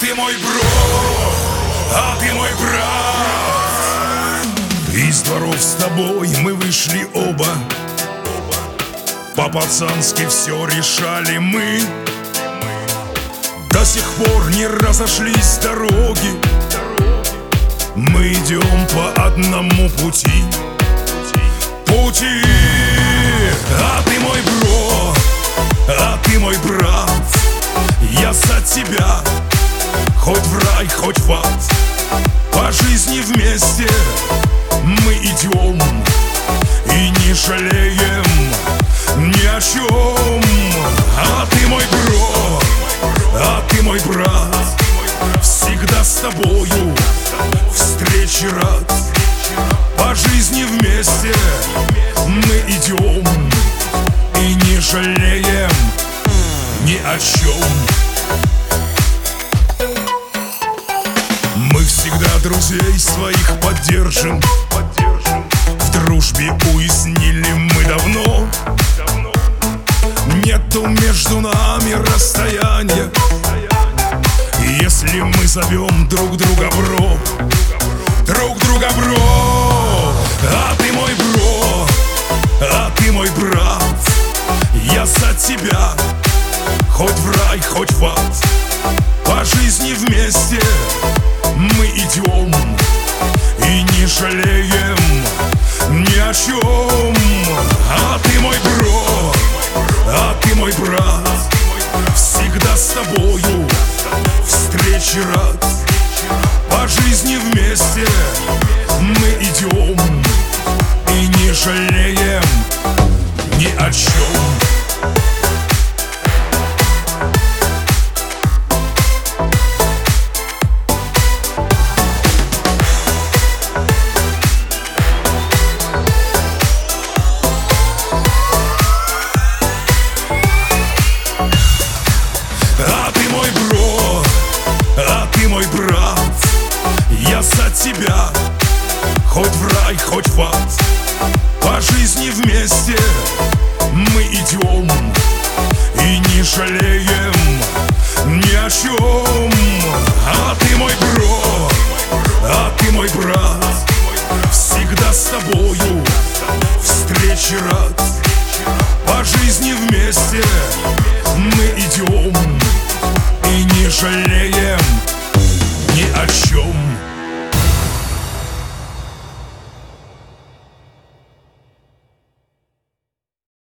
ты мой бро, а ты мой брат. Из дворов с тобой мы вышли оба, по-пацански все решали мы. До сих пор не разошлись дороги, мы идем по одному пути. А ты мой бро, а ты мой брат. Я за тебя, хоть в рай, хоть в ад. По жизни вместе мы идем и не жалеем ни о чем. А ты мой бро, а ты мой брат. Всегда с тобою встречи рад. По жизни вместе мы идем и не жалеем ни о чем. Мы всегда друзей своих поддержим. В дружбе уяснили мы давно. Нету между нами расстояния, если мы зовем друг друга бро. Друг друга бро. А ты мой бро, а ты мой брат. Я за тебя, хоть в рай, хоть в ад. По жизни вместе мы идем и не жалеем ни о чем. А ты мой бро, а ты мой брат. Всегда с тобою встречи рад. По жизни вместе мы идем и не жалеем ни о чем. А ты мой бро, а ты мой брат. Я за тебя, хоть в рай, хоть в ад. По жизни вместе мы идем